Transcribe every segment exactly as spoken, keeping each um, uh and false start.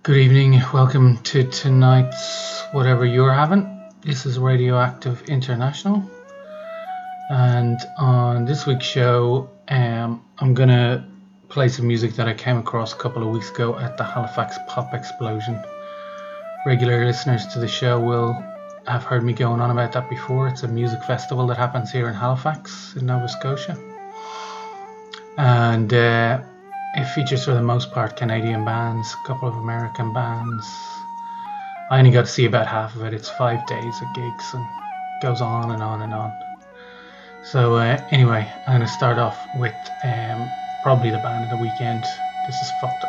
Good evening, welcome to tonight's whatever you're having. This is Radioactive International, and on this week's show, um, I'm gonna play some music that I came across a couple of weeks ago at the Halifax Pop Explosion. Regular listeners to the show will have heard me going on about that before. It's a music festival that happens here in Halifax, in Nova Scotia, and uh, it features for the most part Canadian bands, a couple of American bands. I only got to see about half of it. It's five days of gigs and goes on and on and on. So uh, anyway, I'm going to start off with um, probably the band of the weekend. This is Fucked Up.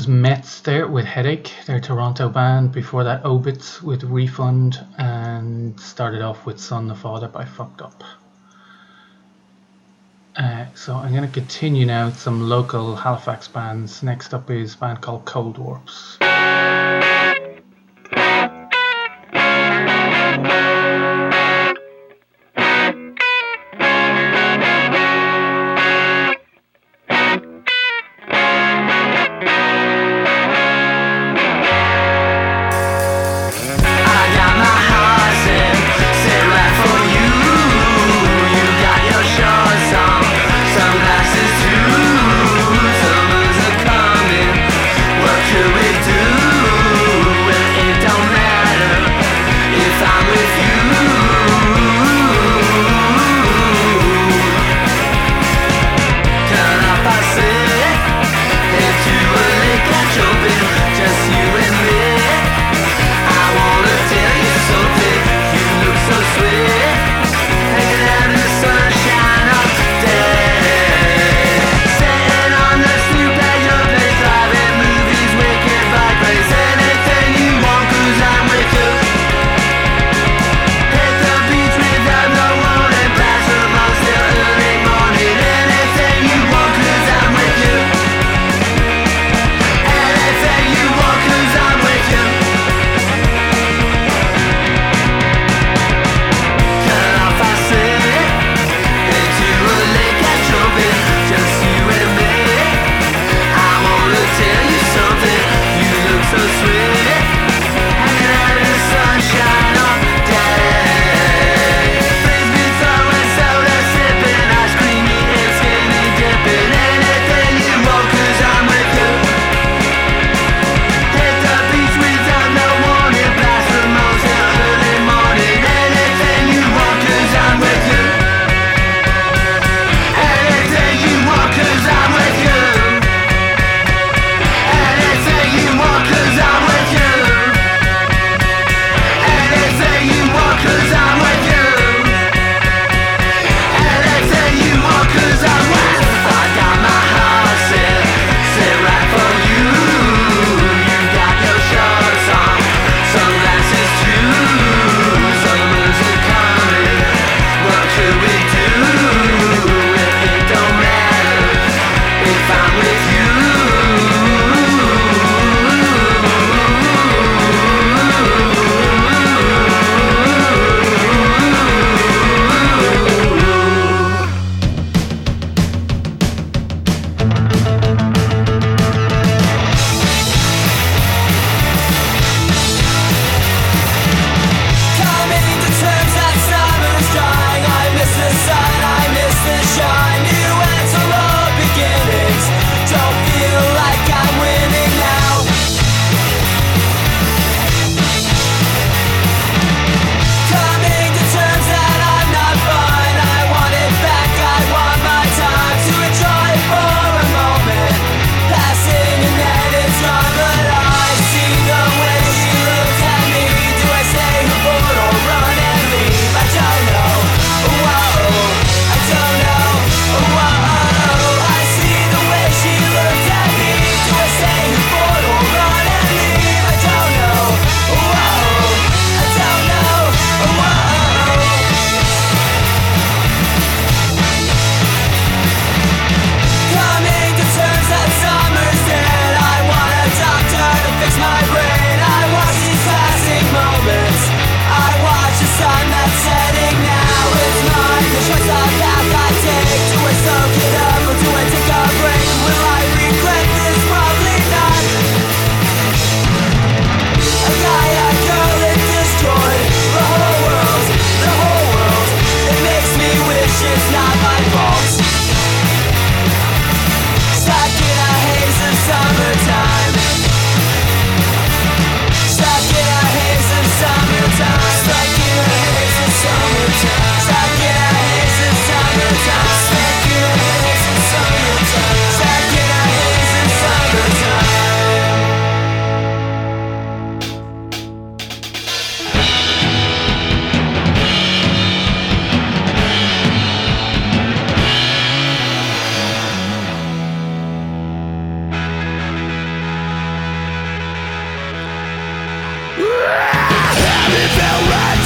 was Mets there with Headache, their Toronto band. Before that, Obits with Refund, and started off with Son the Father by Fucked Up. Uh, so I'm going to continue now with some local Halifax bands. Next up is a band called Cold Warps. What could we do?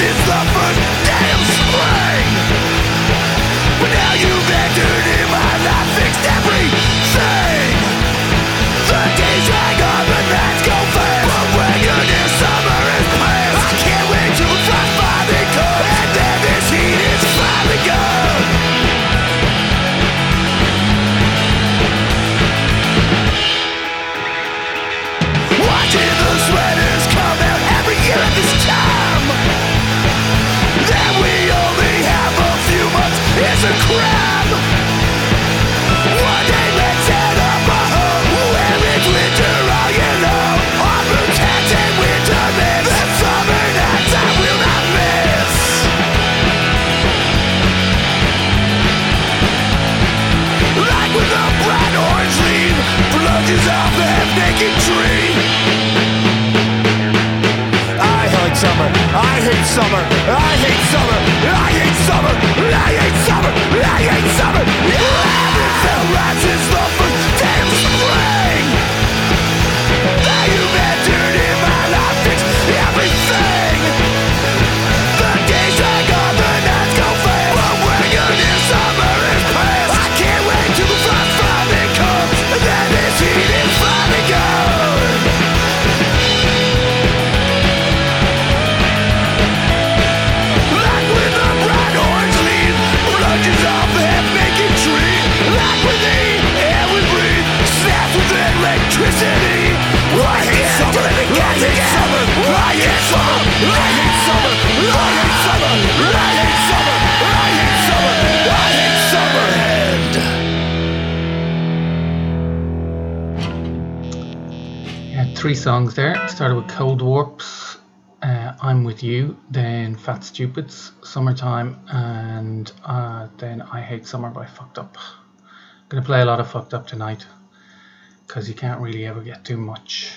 Three songs there. Started with Cold Warps, uh, I'm With You, then Fat Stupids, Summertime, and uh, then I Hate Summer by Fucked Up. I'm going to play a lot of Fucked Up tonight because you can't really ever get too much.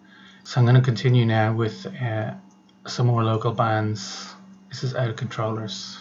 So I'm going to continue now with uh, some more local bands. This is Out of Controllers.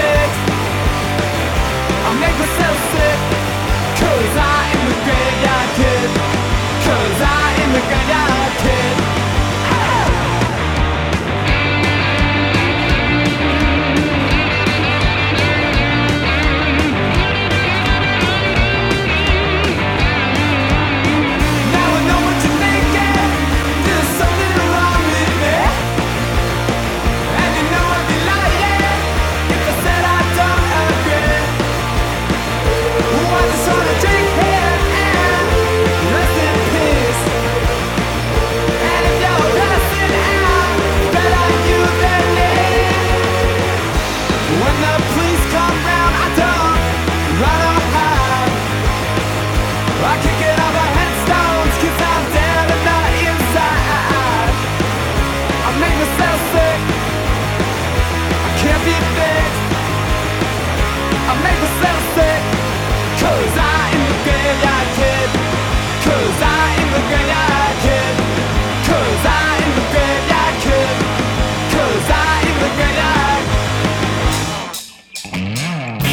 I make myself sick, cause I am the graveyard When the police come round, I don't run or hide. I kick it off the headstones, cause I'm dead and not inside. I make myself sick, I can't be fixed. I make myself sick, cause I am the graveyard kid. Cause I am the graveyard kid. Cause I am the graveyard kid. Cause I am the graveyard.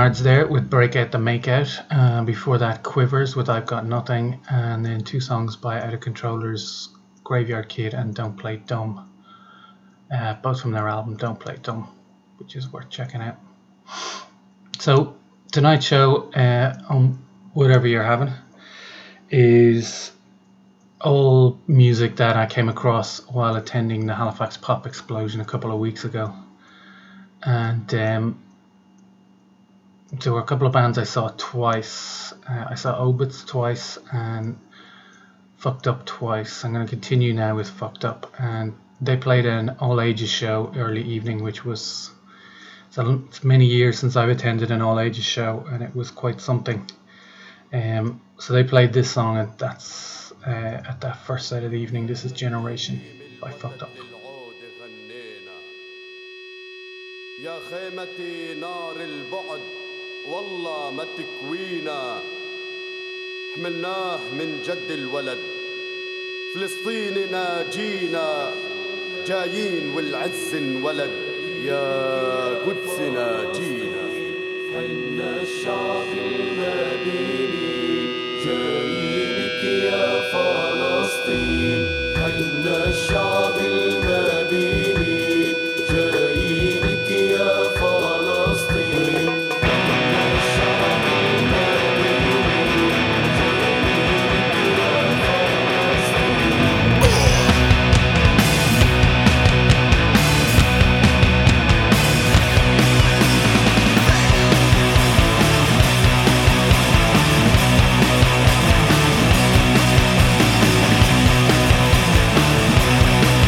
Barnards there with Break Out the Makeout. Uh, before that, Quivers with I've Got Nothing. And then two songs by Out of Controllers, Graveyard Kid and Don't Play Dumb. Uh, both from their album Don't Play Dumb, which is worth checking out. So tonight's show, uh, on whatever you're having, is all music that I came across while attending the Halifax Pop Explosion a couple of weeks ago. And um, there were a couple of bands I saw twice. Uh, I saw Obits twice and Fucked Up twice. I'm going to continue now with Fucked Up. And they played an all ages show early evening, which was, it's many years since I've attended an all ages show, and it was quite something. Um, so they played this song, and that's uh, at that first set of the evening. This is Generation by Fucked Up. يا خيمتي نار البعد والله ما تكوينا حملناه من جد الولد فلسطين ناجينا جايين والعز انولد يا قدس ناجينا حنا الشعب المديني جايينك يا فلسطين حنا الشعب المديني جايينك يا فلسطين We'll be right back.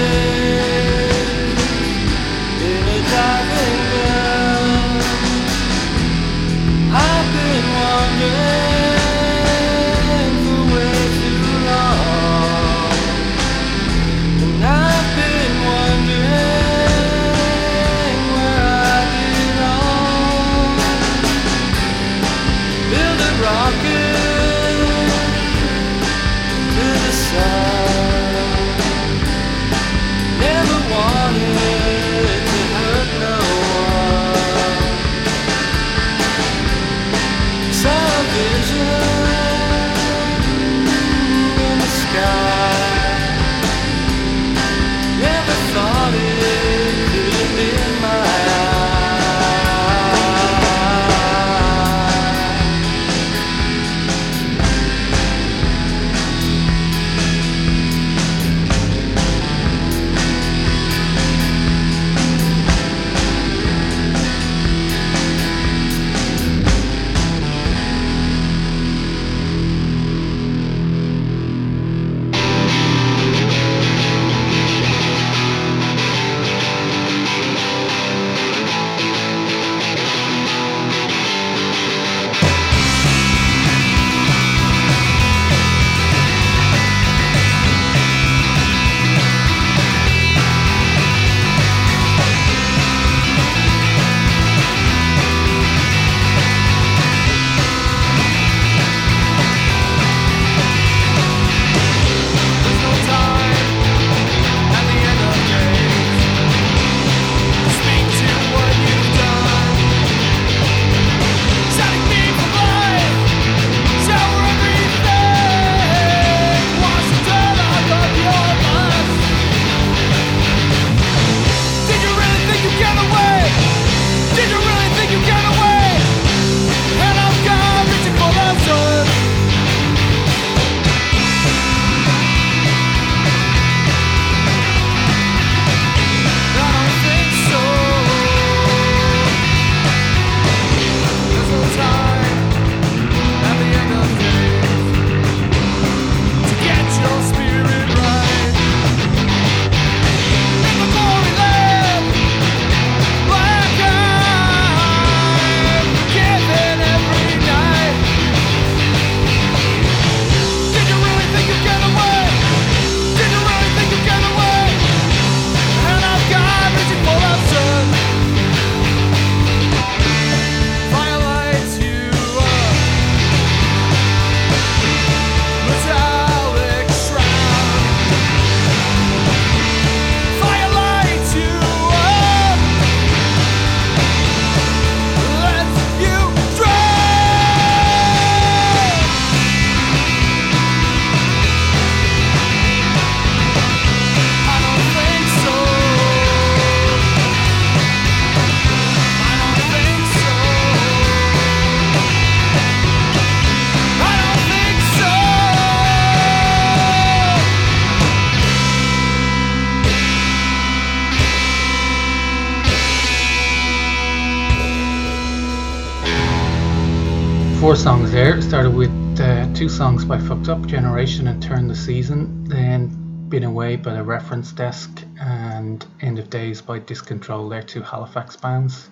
four songs there. Started with uh, two songs by Fucked Up, Generation and Turn the Season. Then Been Away by the Reference Desk and End of Days by Discontrol. They're two Halifax bands.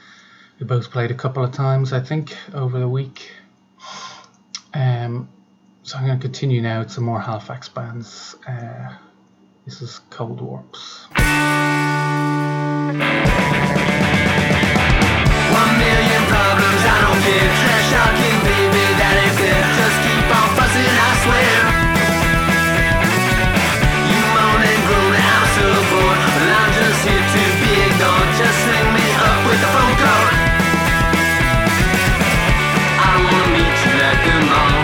We both played a couple of times, I think, over the week. Um, so I'm going to continue now with some more Halifax bands. Uh, this is Cold Warps. One million problems, I don't care. Trash talking, baby, that ain't fair. Just keep on fussing, I swear. You moan and groan, I'm so bored, but I'm just here to be ignored. Just ring me up with the phone call. I don't wanna meet you at the mall.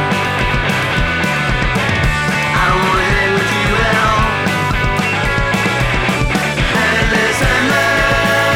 I don't wanna hang with you at all. Hey, listen, love.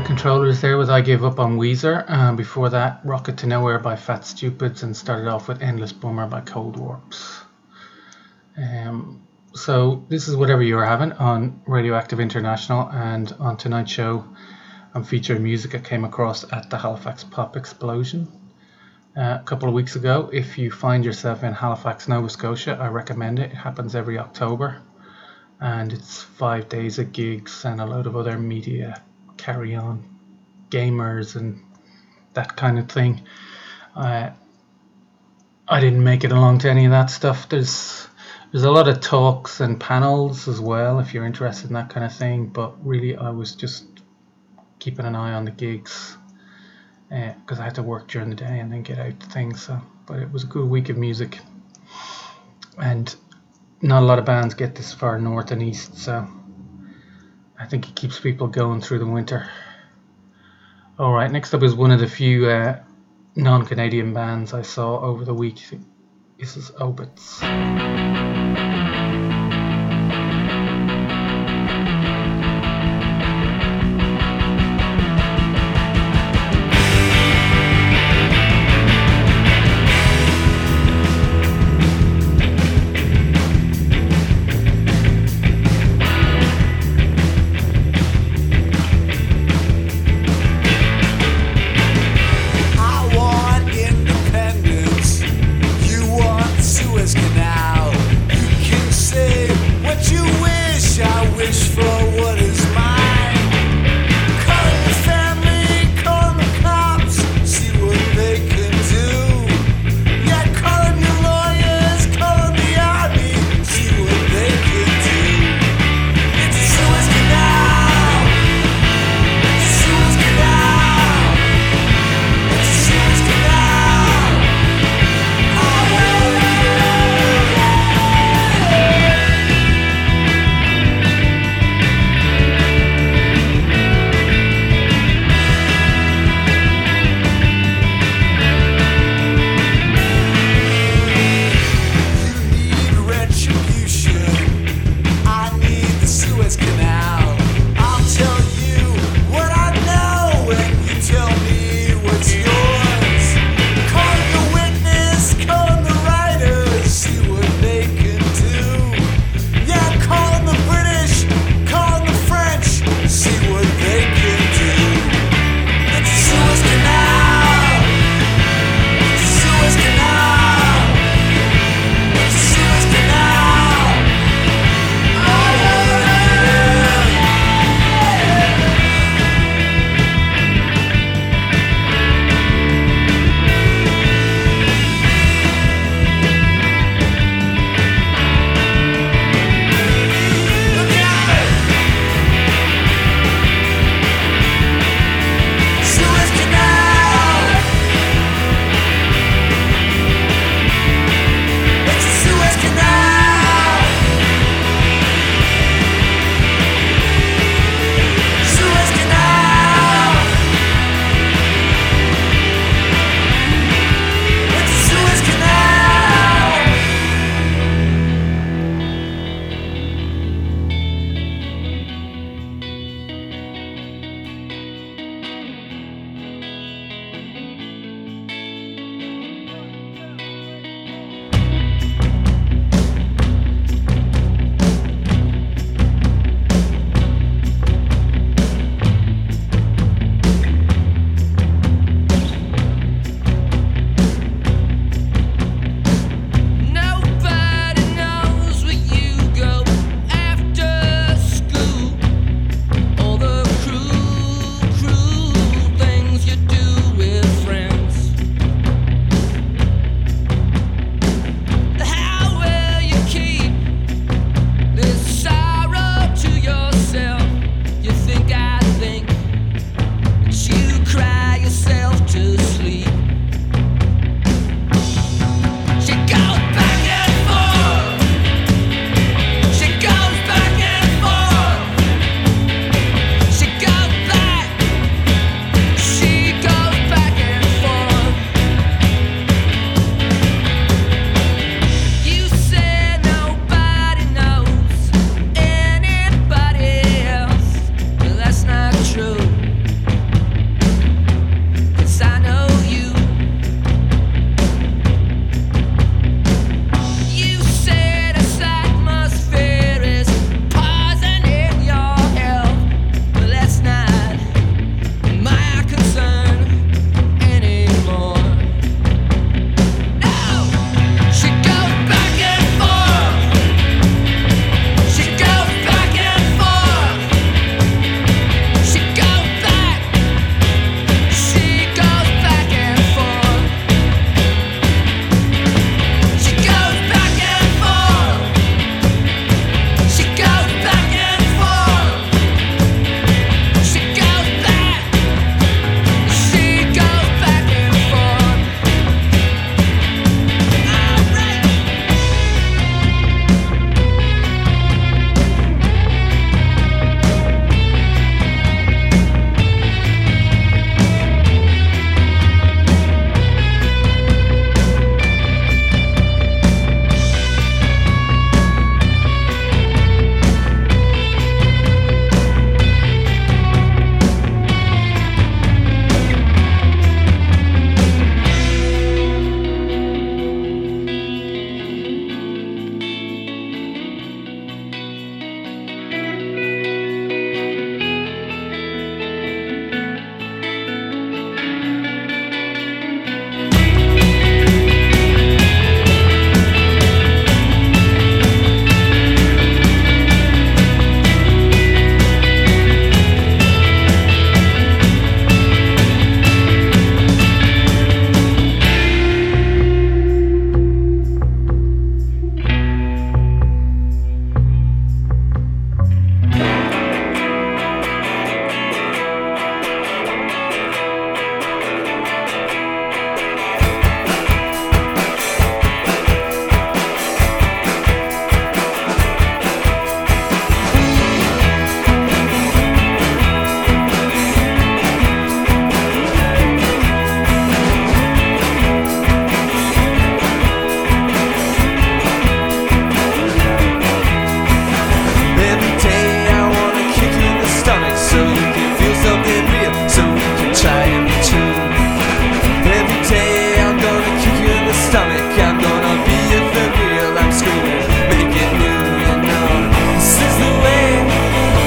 Controllers there with I Gave Up on Weezer. Um, before that, Rocket to Nowhere by Fat Stupids, and started off with Endless Bummer by Cold Warps. Um, so this is Whatever You're Having on Radioactive International, and on tonight's show I'm featuring music I came across at the Halifax Pop Explosion uh, a couple of weeks ago. If you find yourself in Halifax, Nova Scotia, I recommend it. It happens every October, and it's five days of gigs and a load of other media carry on, gamers and that kind of thing. Uh, I didn't make it along to any of that stuff. There's there's a lot of talks and panels as well if you're interested in that kind of thing, but really I was just keeping an eye on the gigs because uh, I had to work during the day and then get out to things. So, but it was a good week of music, and not a lot of bands get this far north and east, so I think it keeps people going through the winter. Alright, next up is one of the few uh, non-Canadian bands I saw over the week. This is Obits. Suez Canal. You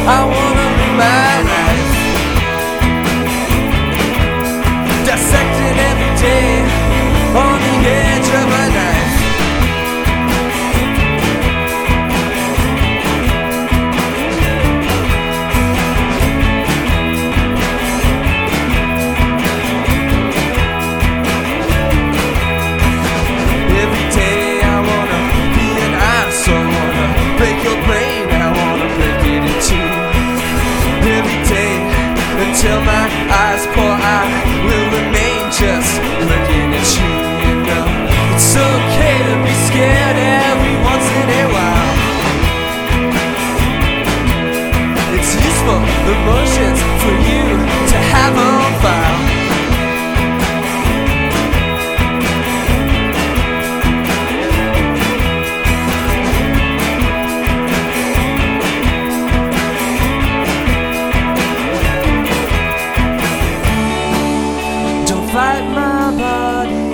I wanna live my life, dissecting every day on the edge of a knife. Every day I wanna be an asshole, wanna break your brain, I wanna break it in two. Every day until my eyes pour, I will remain just looking at you, you know. It's okay to be scared every once in a while. It's useful emotions for you to have on file. Fight my body,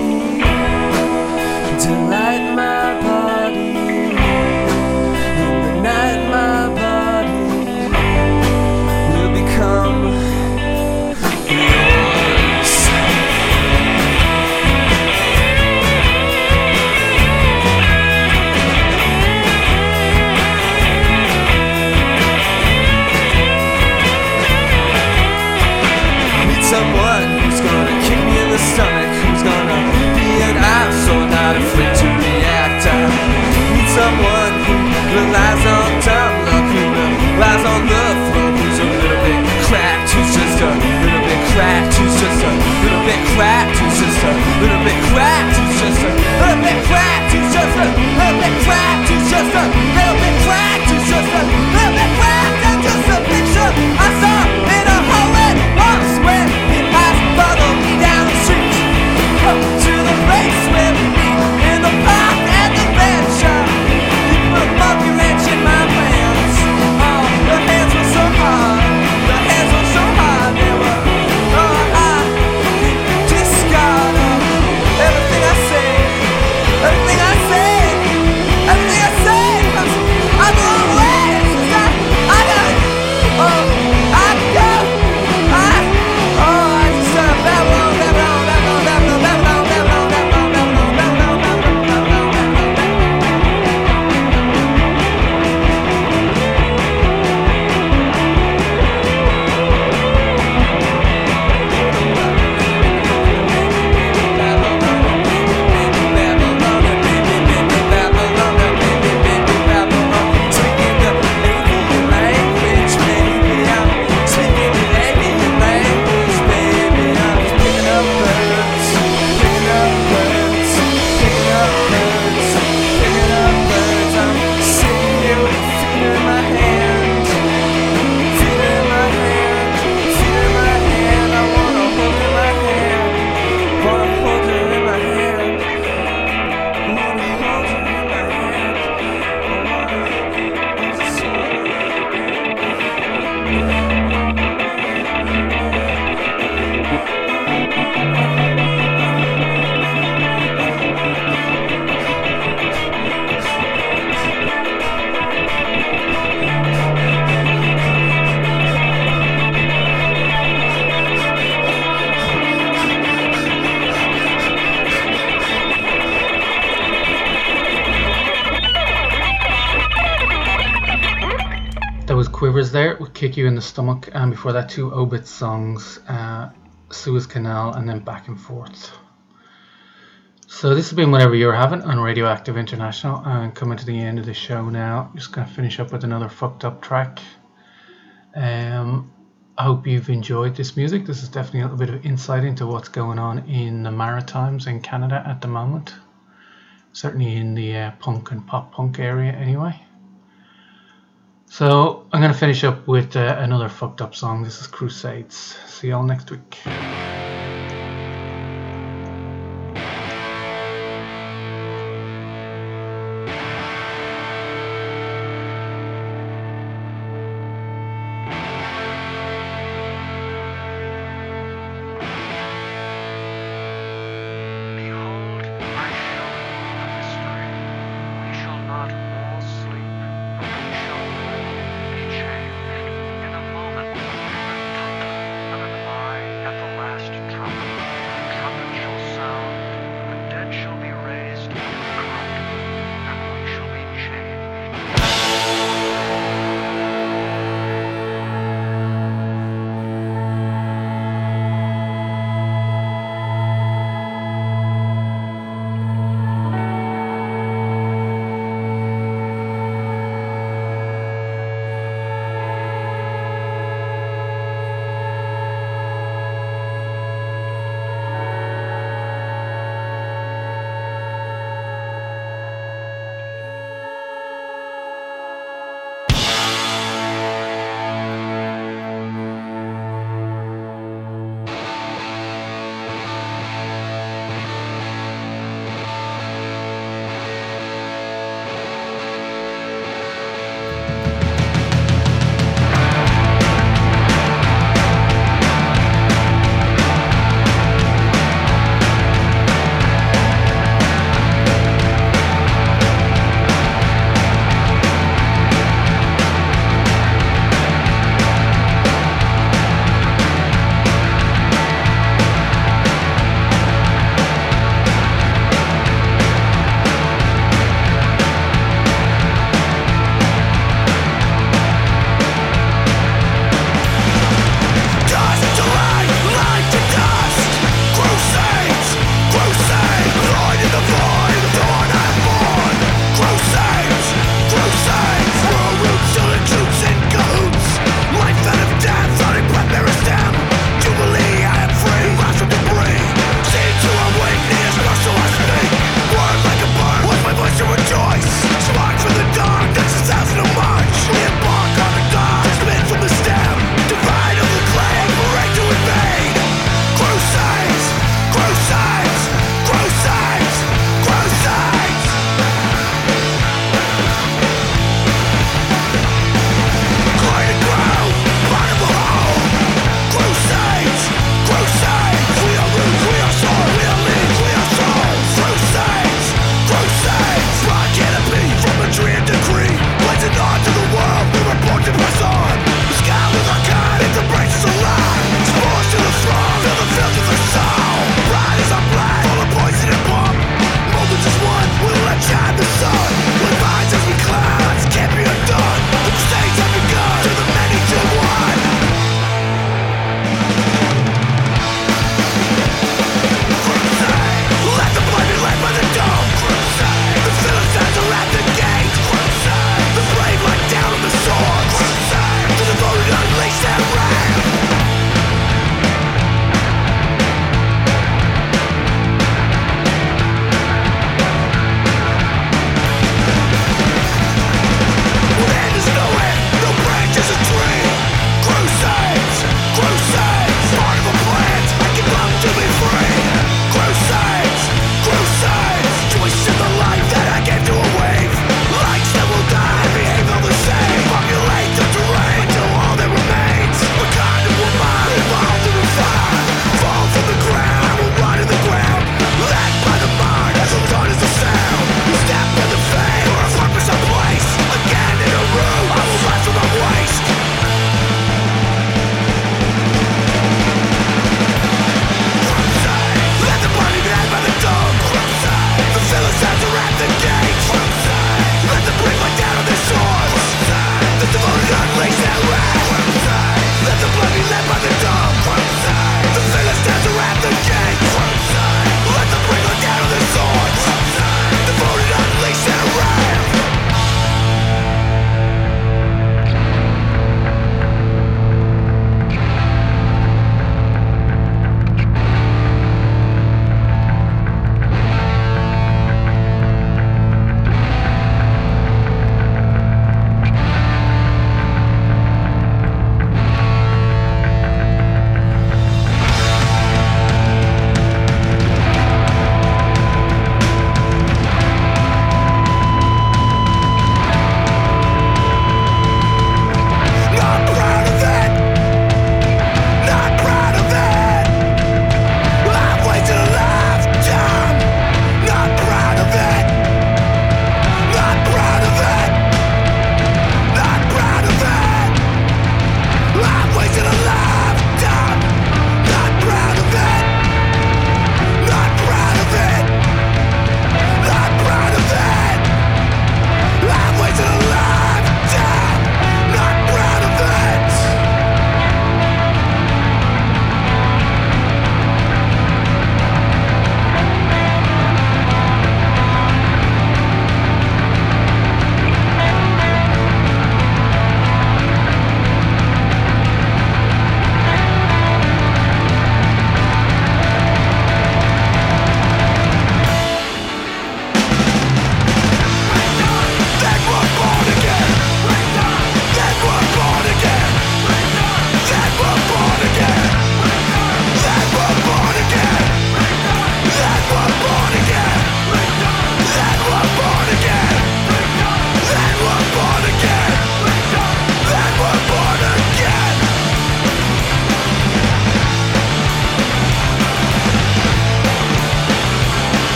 delight my body. In the night my body will become yours. Need someone who's gonna kick me in the stomach, who's gonna be an asshole, not afraid to react. I need someone who relies on dumb luck, who relies on the floor, who's a little bit cracked, who's just a little bit cracked, who's just a little bit cracked, who's just a little bit cracked, who's just a little bit cracked, who's just a little bit cracked, who's just a little bit cracked, who's just a little bit cracked. I'm just a picture I saw in a hallway once when it has followed me down the street, up to the place where we meet in the park and the bed shop. You put a monkey wrench in my plans. Oh, the hands were so hard, the hands were so hard, they were, oh, I discard everything I say, everything I say, everything I say. I'm the wrong way, I, I got, oh, I go, I, oh, I just uh, babble, babble, babble, babble, babble, babble, babble, babble, babble, babble, babble, babble. There was Quivers there with Kick You in the Stomach, and before that two Obit songs, uh, Suez Canal and then Back and Forth. So this has been Whatever You're Having on Radioactive International, and coming to the end of the show now. I'm just going to finish up with another fucked up track. Um, I hope you've enjoyed this music. This is definitely a little bit of insight into what's going on in the Maritimes in Canada at the moment. Certainly in the uh, punk and pop punk area anyway. So I'm going to finish up with uh, another fucked up song. This is Crusades. See y'all next week. Not all sleep, but we shall all be changed.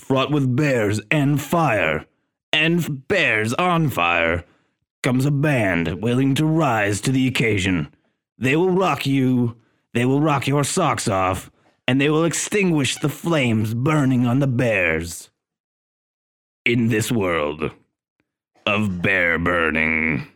fraught with bears and fire, and bears on fire, comes a band willing to rise to the occasion. They will rock you, they will rock your socks off, and they will extinguish the flames burning on the bears. In this world of bear burning.